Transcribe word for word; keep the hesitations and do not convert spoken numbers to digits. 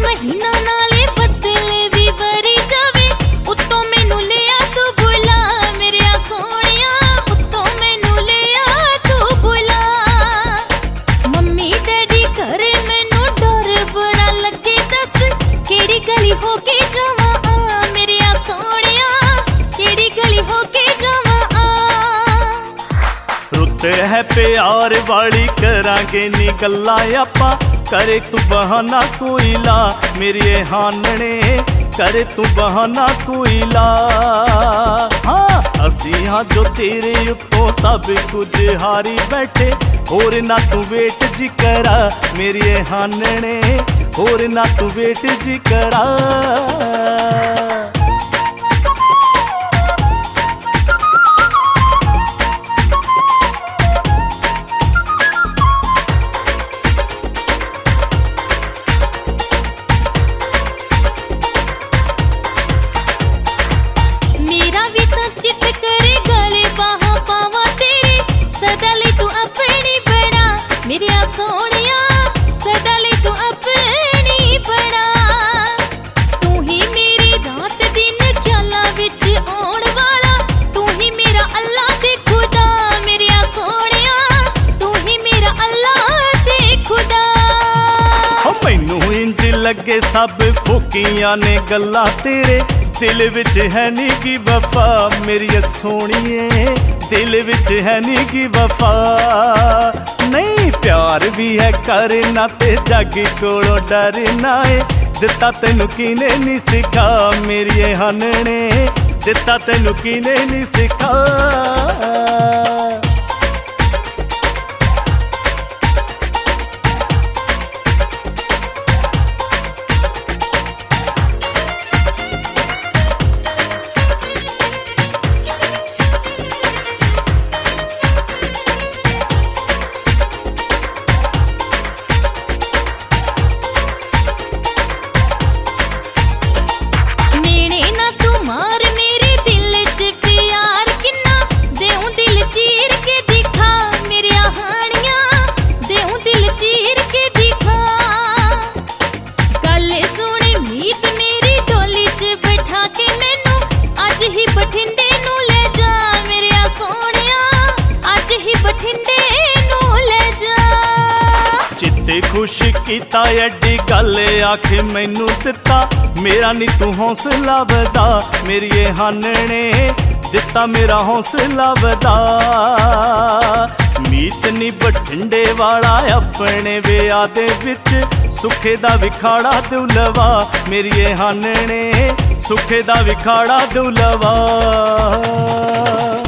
महीना नाले बदले भी बरी जावे उत्तों मैनू लिया तू बुला मेरे सोहणिया उत्तों मैनू लिया तू बुला। मम्मी डैडी घरे मैनू डर बड़ा लगे दस केड़ी गली हो के जावां आ मेरे सोहणिया केड़ी गली हो के जावां आ। रुत है प्यार वाली करांगे नी गल्लां आपां करे तू बहाना कोई ला मेरी हानने करे तू बहाना कोई ला। हाँ असी हाँ जो तेरे उत्तों सब कुछ हारी बैठे होर ना तू वेट जी करा मेरी हानने होर ना तू वेट जी करा। सोहणिया सदा ले तू अपनी बना तू ही मेरी रात दिन ख्यालां विच आउण वाला तू ही मेरा अल्लाह ते खुदा मेरे सोहणिया तू ही मेरा अल्लाह ते खुदा। ओ मैनू इंज लगे सब फूकियां ने गल्लां तेरे दिल विच है नी की वफा मेरी सोहणिए दिल विच है नी की वफा। नहीं प्यार भी है करना ते जग कोलों डरना है दिता तेनू किने नी सिखा मेरी हानने दिता तेनू किने नी सिखा। चित्ते खुश कीता एडी गल आखे मैनू दिता मेरा नी तू हौसला वधा मेरी हानने दिता मेरा हौसला वधा। मीत नी बठिंडे वाला अपने विआह दे विच सुखे दा विखाड़ा दुलवा मेरी हानने सुखे दा विखाड़ा दुलवा।